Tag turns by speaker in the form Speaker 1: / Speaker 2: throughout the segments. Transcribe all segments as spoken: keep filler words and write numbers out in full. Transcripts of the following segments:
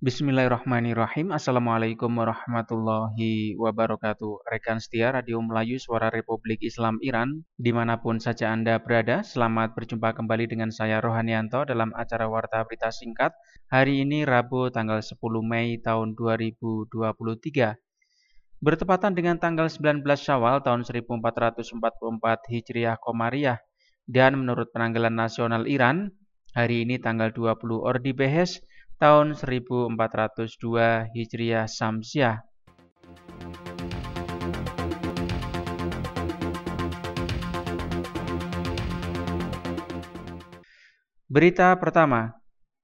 Speaker 1: Bismillahirrahmanirrahim. Assalamualaikum warahmatullahi wabarakatuh. Rekan setia Radio Melayu Suara Republik Islam Iran, dimanapun saja Anda berada, selamat berjumpa kembali dengan saya Rohanianto dalam acara Warta Berita Singkat. Hari ini Rabu tanggal sepuluh Mei tahun dua ribu dua puluh tiga. Bertepatan dengan tanggal sembilan belas Syawal tahun seribu empat ratus empat puluh empat Hijriah Komariah. Dan menurut penanggalan nasional Iran, hari ini tanggal dua puluh Ordibehes tahun seribu empat ratus dua Hijriah Samsiah. Berita pertama.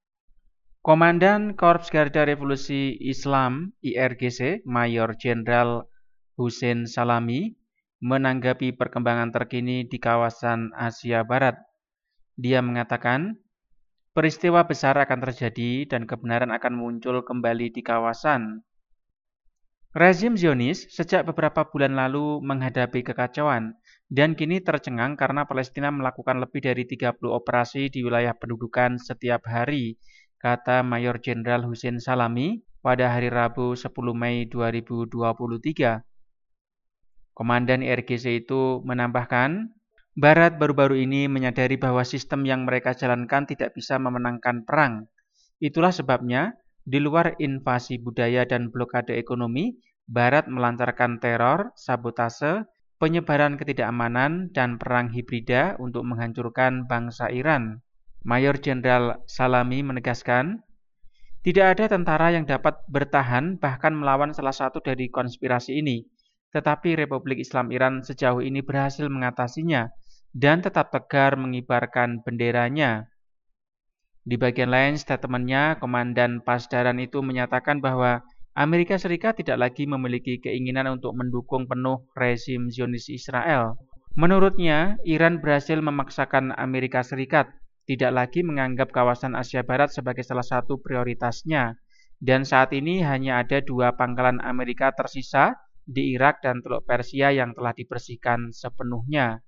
Speaker 1: Komandan Korps Garda Revolusi Islam I R G C, Mayor Jenderal Hussein Salami, menanggapi perkembangan terkini di kawasan Asia Barat. Dia mengatakan, peristiwa besar akan terjadi dan kebenaran akan muncul kembali di kawasan. Rezim Zionis sejak beberapa bulan lalu menghadapi kekacauan dan kini tercengang karena Palestina melakukan lebih dari tiga puluh operasi di wilayah pendudukan setiap hari, kata Mayor Jenderal Hussein Salami pada hari Rabu sepuluh Mei dua ribu dua puluh tiga. Komandan I R G C itu menambahkan, Barat baru-baru ini menyadari bahwa sistem yang mereka jalankan tidak bisa memenangkan perang. Itulah sebabnya, di luar invasi budaya dan blokade ekonomi, Barat melancarkan teror, sabotase, penyebaran ketidakamanan, dan perang hibrida untuk menghancurkan bangsa Iran. Mayor Jenderal Salami menegaskan, tidak ada tentara yang dapat bertahan bahkan melawan salah satu dari konspirasi ini. Tetapi Republik Islam Iran sejauh ini berhasil mengatasinya dan tetap tegar mengibarkan benderanya. Di bagian lain statementnya, Komandan Pasdaran itu menyatakan bahwa Amerika Serikat tidak lagi memiliki keinginan untuk mendukung penuh rezim Zionis Israel. Menurutnya, Iran berhasil memaksakan Amerika Serikat tidak lagi menganggap kawasan Asia Barat sebagai salah satu prioritasnya. Dan saat ini hanya ada dua pangkalan Amerika tersisa di Irak dan Teluk Persia yang telah dibersihkan sepenuhnya.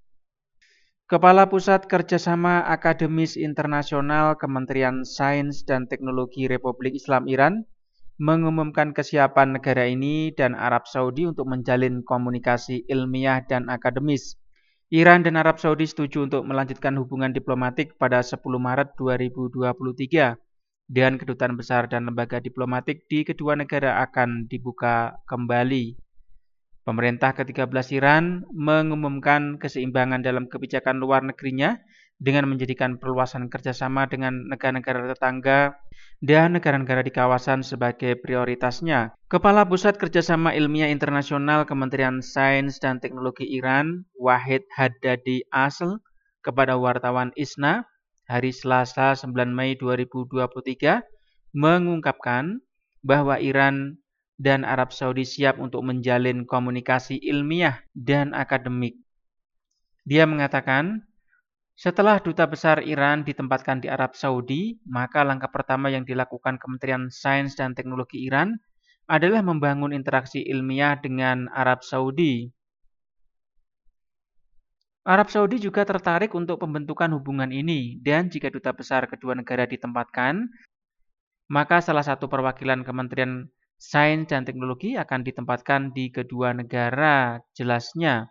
Speaker 1: Kepala Pusat Kerjasama Akademis Internasional Kementerian Sains dan Teknologi Republik Islam Iran mengumumkan kesiapan negara ini dan Arab Saudi untuk menjalin komunikasi ilmiah dan akademis. Iran dan Arab Saudi setuju untuk melanjutkan hubungan diplomatik pada sepuluh Maret dua ribu dua puluh tiga dan kedutaan besar dan lembaga diplomatik di kedua negara akan dibuka kembali. Pemerintah ke tiga belas Iran mengumumkan keseimbangan dalam kebijakan luar negerinya dengan menjadikan perluasan kerjasama dengan negara-negara tetangga dan negara-negara di kawasan sebagai prioritasnya. Kepala Pusat Kerjasama Ilmiah Internasional Kementerian Sains dan Teknologi Iran, Wahid Haddadi Asl, kepada wartawan I S N A hari Selasa sembilan Mei dua ribu dua puluh tiga mengungkapkan bahwa Iran dan Arab Saudi siap untuk menjalin komunikasi ilmiah dan akademik. Dia mengatakan, setelah duta besar Iran ditempatkan di Arab Saudi, maka langkah pertama yang dilakukan Kementerian Sains dan Teknologi Iran adalah membangun interaksi ilmiah dengan Arab Saudi. Arab Saudi juga tertarik untuk pembentukan hubungan ini, dan jika duta besar kedua negara ditempatkan, maka salah satu perwakilan Kementerian Sains dan Teknologi akan ditempatkan di kedua negara, jelasnya.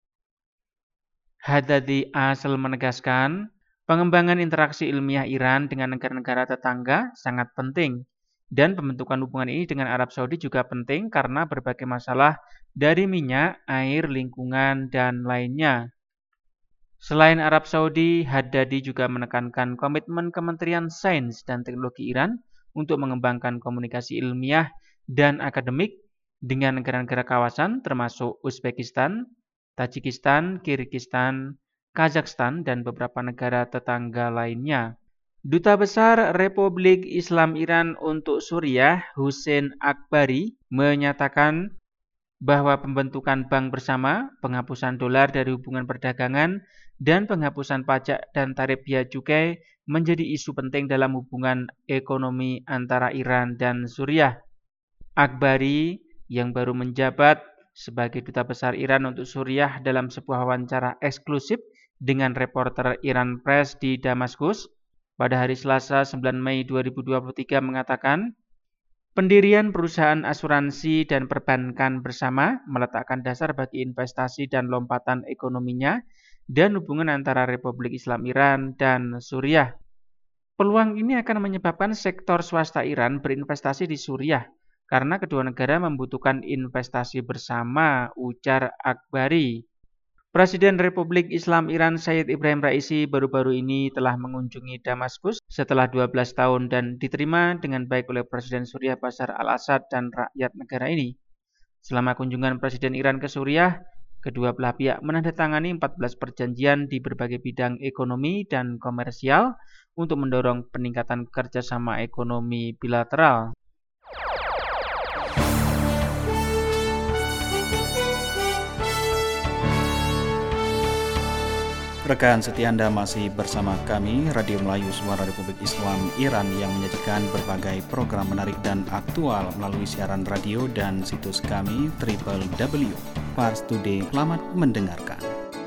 Speaker 1: Haddadi Asl menegaskan, pengembangan interaksi ilmiah Iran dengan negara-negara tetangga sangat penting, dan pembentukan hubungan ini dengan Arab Saudi juga penting karena berbagai masalah dari minyak, air, lingkungan, dan lainnya. Selain Arab Saudi, Haddadi juga menekankan komitmen Kementerian Sains dan Teknologi Iran untuk mengembangkan komunikasi ilmiah dan akademik dengan negara-negara kawasan termasuk Uzbekistan, Tajikistan, Kirgistan, Kazakhstan, dan beberapa negara tetangga lainnya. Duta Besar Republik Islam Iran untuk Suriah, Hussein Akbari, menyatakan bahwa pembentukan bank bersama, penghapusan dolar dari hubungan perdagangan, dan penghapusan pajak dan tarif bea cukai menjadi isu penting dalam hubungan ekonomi antara Iran dan Suriah. Akbari yang baru menjabat sebagai Duta Besar Iran untuk Suriah dalam sebuah wawancara eksklusif dengan reporter Iran Press di Damaskus pada hari Selasa sembilan Mei dua ribu dua puluh tiga mengatakan Pendirian perusahaan asuransi dan perbankan bersama meletakkan dasar bagi investasi dan lompatan ekonominya dan hubungan antara Republik Islam Iran dan Suriah. Peluang ini akan menyebabkan sektor swasta Iran berinvestasi di Suriah karena kedua negara membutuhkan investasi bersama, ujar Akbari. Presiden Republik Islam Iran Sayyid Ibrahim Raisi baru-baru ini telah mengunjungi Damaskus setelah dua belas tahun dan diterima dengan baik oleh Presiden Suriah Bashar al-Assad dan rakyat negara ini. Selama kunjungan Presiden Iran ke Suriah, kedua belah pihak menandatangani empat belas perjanjian di berbagai bidang ekonomi dan komersial untuk mendorong peningkatan kerjasama ekonomi bilateral.
Speaker 2: Rekan setia Anda masih bersama kami, Radio Melayu Suara Republik Islam Iran yang menyajikan berbagai program menarik dan aktual melalui siaran radio dan situs kami w w w titik pars today. Selamat mendengarkan.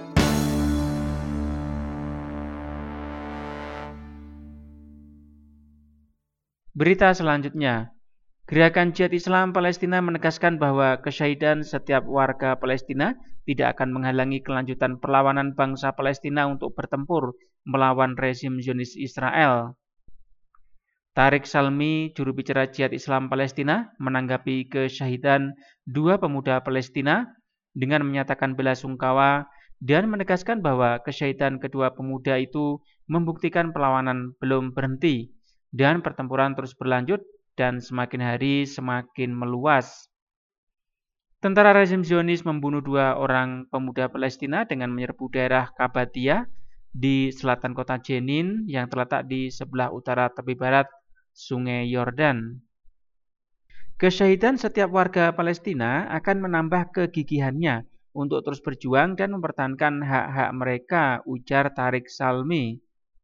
Speaker 1: Berita selanjutnya. Gerakan Jihad Islam Palestina menegaskan bahwa kesyahidan setiap warga Palestina tidak akan menghalangi kelanjutan perlawanan bangsa Palestina untuk bertempur melawan rezim Zionis Israel. Tariq Salmi, juru bicara Jihad Islam Palestina, menanggapi kesyahidan dua pemuda Palestina dengan menyatakan bela sungkawa dan menegaskan bahwa kesyahidan kedua pemuda itu membuktikan perlawanan belum berhenti dan pertempuran terus berlanjut dan semakin hari semakin meluas. Tentara rezim Zionis membunuh dua orang pemuda Palestina dengan menyerbu daerah Kabatia di selatan kota Jenin yang terletak di sebelah utara tepi barat Sungai Yordan. Kesyahidan setiap warga Palestina akan menambah kegigihannya untuk terus berjuang dan mempertahankan hak-hak mereka, ujar Tariq Salmi.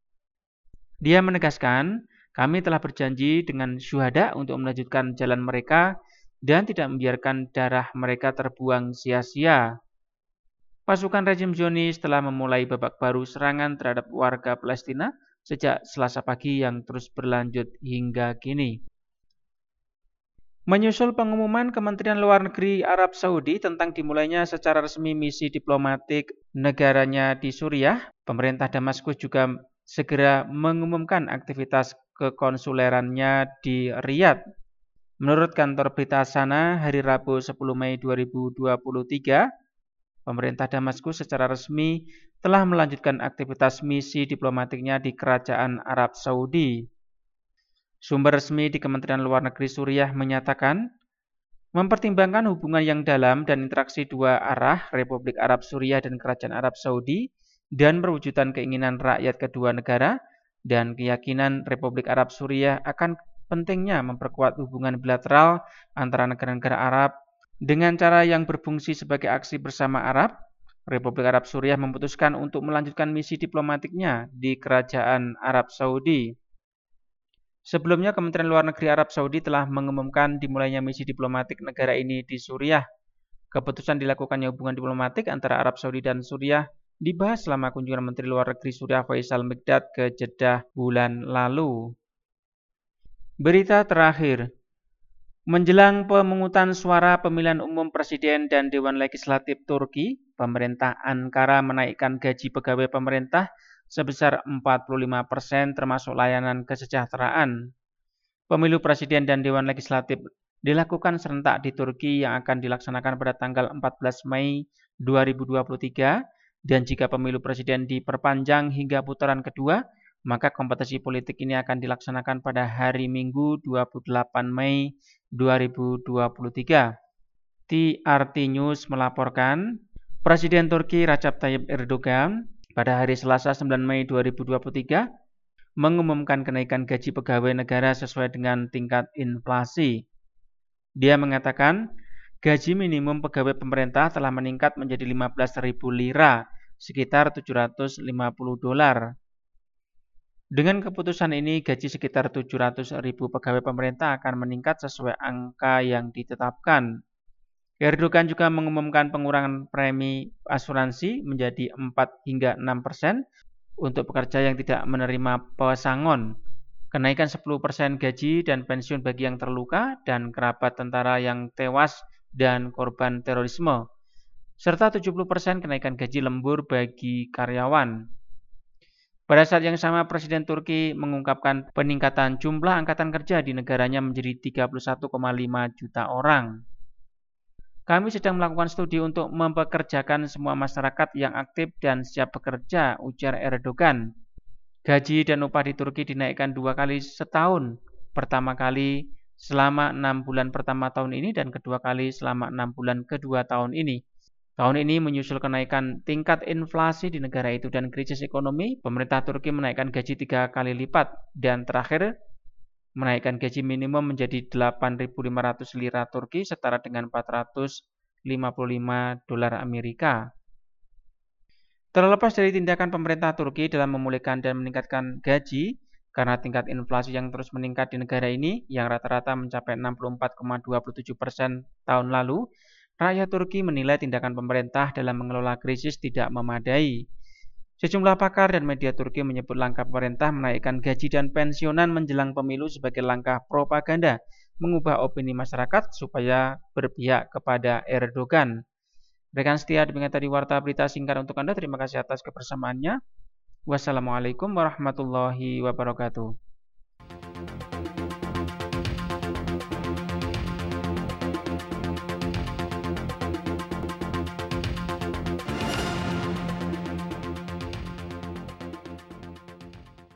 Speaker 1: Dia menegaskan, kami telah berjanji dengan syuhada untuk melanjutkan jalan mereka dan tidak membiarkan darah mereka terbuang sia-sia. Pasukan rezim Zionis telah memulai babak baru serangan terhadap warga Palestina sejak Selasa pagi yang terus berlanjut hingga kini. Menyusul pengumuman Kementerian Luar Negeri Arab Saudi tentang dimulainya secara resmi misi diplomatik negaranya di Suriah, pemerintah Damaskus juga segera mengumumkan aktivitas kekonsulerannya di Riyadh. Menurut kantor berita sana, hari Rabu sepuluh Mei dua ribu dua puluh tiga, pemerintah Damaskus secara resmi telah melanjutkan aktivitas misi diplomatiknya di Kerajaan Arab Saudi. Sumber resmi di Kementerian Luar Negeri Suriah menyatakan, mempertimbangkan hubungan yang dalam dan interaksi dua arah Republik Arab Suriah dan Kerajaan Arab Saudi dan perwujudan keinginan rakyat kedua negara, dan keyakinan Republik Arab Suriah akan pentingnya memperkuat hubungan bilateral antara negara-negara Arab dengan cara yang berfungsi sebagai aksi bersama Arab, Republik Arab Suriah memutuskan untuk melanjutkan misi diplomatiknya di Kerajaan Arab Saudi. Sebelumnya, Kementerian Luar Negeri Arab Saudi telah mengumumkan dimulainya misi diplomatik negara ini di Suriah. Keputusan dilakukannya hubungan diplomatik antara Arab Saudi dan Suriah dibahas selama kunjungan Menteri Luar Negeri Suriah Faisal Mikdad ke Jeddah bulan lalu. Berita terakhir. Menjelang pemungutan suara pemilihan umum Presiden dan Dewan Legislatif Turki, pemerintah Ankara menaikkan gaji pegawai pemerintah sebesar empat puluh lima persen termasuk layanan kesejahteraan. Pemilu Presiden dan Dewan Legislatif dilakukan serentak di Turki yang akan dilaksanakan pada tanggal empat belas Mei dua ribu dua puluh tiga. Dan jika pemilu presiden diperpanjang hingga putaran kedua, maka kompetisi politik ini akan dilaksanakan pada hari Minggu dua puluh delapan Mei dua ribu dua puluh tiga. T R T News melaporkan, Presiden Turki Recep Tayyip Erdogan pada hari Selasa sembilan Mei dua ribu dua puluh tiga mengumumkan kenaikan gaji pegawai negara sesuai dengan tingkat inflasi. Dia mengatakan, gaji minimum pegawai pemerintah telah meningkat menjadi lima belas ribu lira, sekitar tujuh ratus lima puluh dolar. Dengan keputusan ini, gaji sekitar tujuh ratus ribu pegawai pemerintah akan meningkat sesuai angka yang ditetapkan. Erdogan juga mengumumkan pengurangan premi asuransi menjadi empat hingga enam persen untuk pekerja yang tidak menerima pesangon. kenaikan sepuluh persen gaji dan pensiun bagi yang terluka dan kerabat tentara yang tewas dan korban terorisme, serta tujuh puluh persen kenaikan gaji lembur bagi karyawan. Pada saat yang sama, Presiden Turki mengungkapkan peningkatan jumlah angkatan kerja di negaranya menjadi tiga puluh satu koma lima juta orang. Kami sedang melakukan studi untuk mempekerjakan semua masyarakat yang aktif dan siap bekerja, ujar Erdogan. Gaji dan upah di Turki dinaikkan dua kali setahun, pertama kali selama enam bulan pertama tahun ini dan kedua kali selama enam bulan kedua tahun ini. Tahun ini menyusul kenaikan tingkat inflasi di negara itu dan krisis ekonomi, pemerintah Turki menaikkan gaji tiga kali lipat dan terakhir menaikkan gaji minimum menjadi delapan ribu lima ratus lira Turki setara dengan empat ratus lima puluh lima dolar Amerika. Terlepas dari tindakan pemerintah Turki dalam memulihkan dan meningkatkan gaji, karena tingkat inflasi yang terus meningkat di negara ini, yang rata-rata mencapai enam puluh empat koma dua tujuh persen tahun lalu, rakyat Turki menilai tindakan pemerintah dalam mengelola krisis tidak memadai. Sejumlah pakar dan media Turki menyebut langkah pemerintah menaikkan gaji dan pensiunan menjelang pemilu sebagai langkah propaganda, mengubah opini masyarakat supaya berpihak kepada Erdogan. Rekan setia, demikian tadi warta berita singkat untuk Anda. Terima kasih atas kebersamaannya. Wassalamualaikum warahmatullahi wabarakatuh.